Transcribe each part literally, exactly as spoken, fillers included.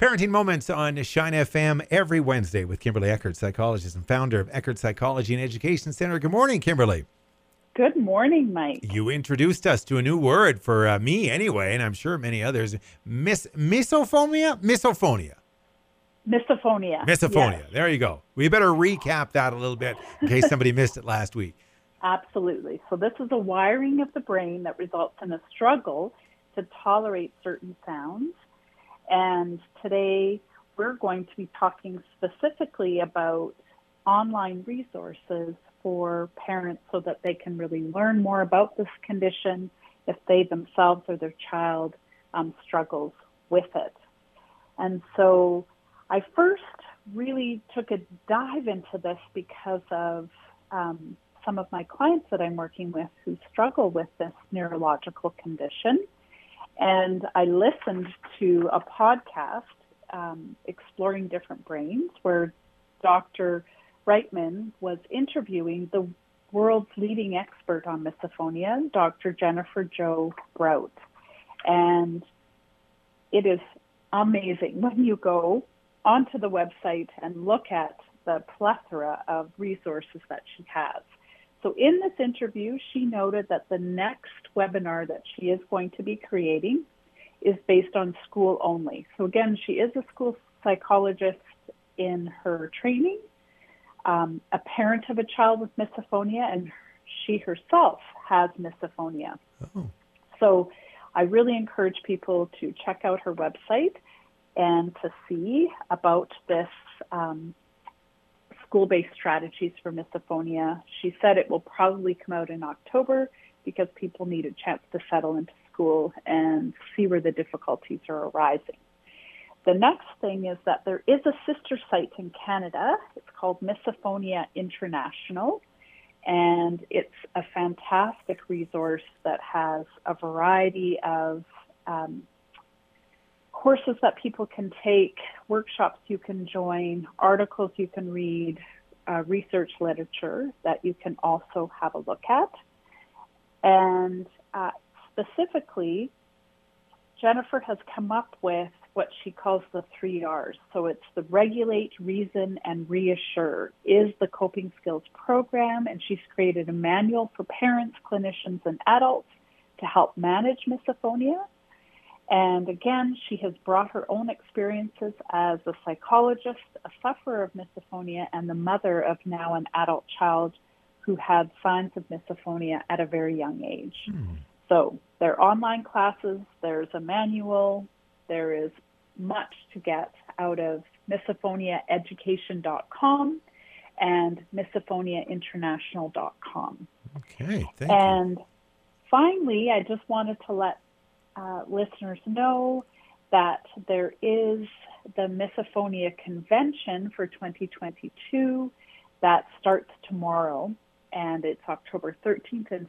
Parenting Moments on Shine F M every Wednesday with Kimberly Eckert, psychologist and founder of Eckert Psychology and Education Center. Good morning, Kimberly. Good morning, Mike. You introduced us to a new word for uh, me anyway, and I'm sure many others. Mis- misophonia? Misophonia. Misophonia. Misophonia. Yes. There you go. We better recap that a little bit in case somebody missed it last week. Absolutely. So this is a wiring of the brain that results in a struggle to tolerate certain sounds. And today we're going to be talking specifically about online resources for parents so that they can really learn more about this condition if they themselves or their child um, struggles with it. And so I first really took a dive into this because of um, some of my clients that I'm working with who struggle with this neurological condition. And I listened to a podcast, um, Exploring Different Brains, where Doctor Reitman was interviewing the world's leading expert on misophonia, Doctor Jennifer Jo Brout. And it is amazing when you go onto the website and look at the plethora of resources that she has. So in this interview, she noted that the next webinar that she is going to be creating is based on school only. So again, she is a school psychologist in her training, um, a parent of a child with misophonia, and she herself has misophonia. Oh. So I really encourage people to check out her website and to see about this um, school-based strategies for misophonia. She said it will probably come out in October because people need a chance to settle into school and see where the difficulties are arising. The next thing is that there is a sister site in Canada. It's called Misophonia International, and it's a fantastic resource that has a variety of um, courses that people can take, workshops you can join, articles you can read, uh, research literature that you can also have a look at. And uh, specifically, Jennifer has come up with what she calls the three R's. So it's the regulate, reason, and reassure is the coping skills program, and she's created a manual for parents, clinicians, and adults to help manage misophonia. And again, she has brought her own experiences as a psychologist, a sufferer of misophonia, and the mother of now an adult child who had signs of misophonia at a very young age. Hmm. So there are online classes, there's a manual, there is much to get out of misophonia education dot com and misophonia international dot com. Okay, thank and you. Finally, I just wanted to let Uh, listeners know that there is the Misophonia Convention for twenty twenty-two that starts tomorrow, and it's October thirteenth and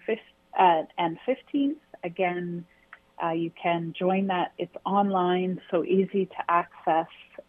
fifteenth. Again, uh, you can join that. It's online, so easy to access,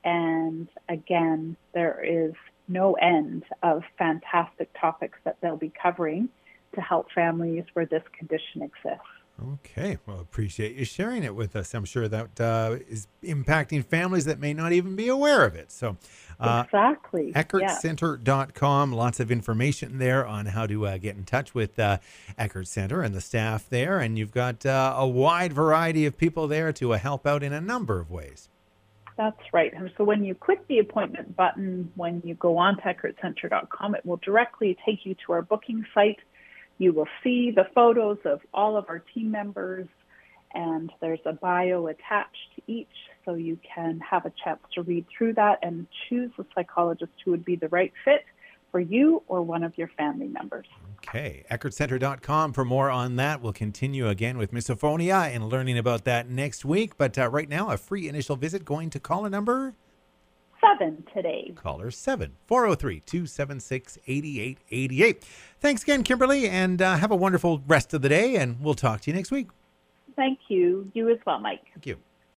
and again, there is no end of fantastic topics that they'll be covering to help families where this condition exists. Okay. Well, appreciate you sharing it with us. I'm sure that uh, is impacting families that may not even be aware of it. So, uh, exactly. Eckert Center dot com, lots of information there on how to uh, get in touch with uh, Eckert Center and the staff there. And you've got uh, a wide variety of people there to uh, help out in a number of ways. That's right. And so when you click the appointment button, when you go on to Eckert Center dot com, it will directly take you to our booking site. You will see the photos of all of our team members, and there's a bio attached to each, so you can have a chance to read through that and choose a psychologist who would be the right fit for you or one of your family members. Okay, Eckert Center dot com for more on that. We'll continue again with misophonia and learning about that next week. But uh, right now, a free initial visit going to caller number seven today. Caller seven, four oh three, two seven six, eight eight eight eight. Thanks again, Kimberly, and uh, have a wonderful rest of the day, and we'll talk to you next week. Thank you. You as well, Mike. Thank you.